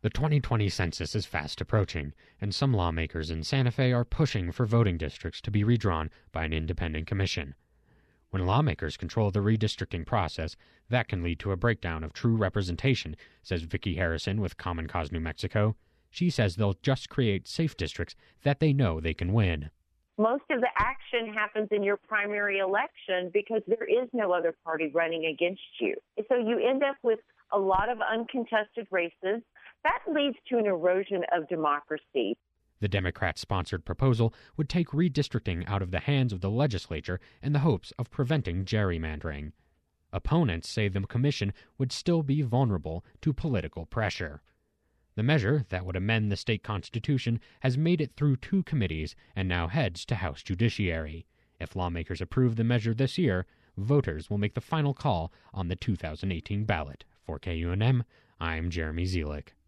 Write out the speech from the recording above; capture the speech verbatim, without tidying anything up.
The twenty twenty census is fast approaching, and some lawmakers in Santa Fe are pushing for voting districts to be redrawn by an independent commission. When lawmakers control the redistricting process, that can lead to a breakdown of true representation, says Vicki Harrison with Common Cause New Mexico. She says they'll just create safe districts that they know they can win. Most of the action happens in your primary election because there is no other party running against you. So you end up with a lot of uncontested races. That leads to an erosion of democracy. The Democrat-sponsored proposal would take redistricting out of the hands of the legislature in the hopes of preventing gerrymandering. Opponents say the commission would still be vulnerable to political pressure. The measure that would amend the state constitution has made it through two committees and now heads to House Judiciary. If lawmakers approve the measure this year, voters will make the final call on the two thousand eighteen ballot. For K U N M, I'm Jeremy Zielik.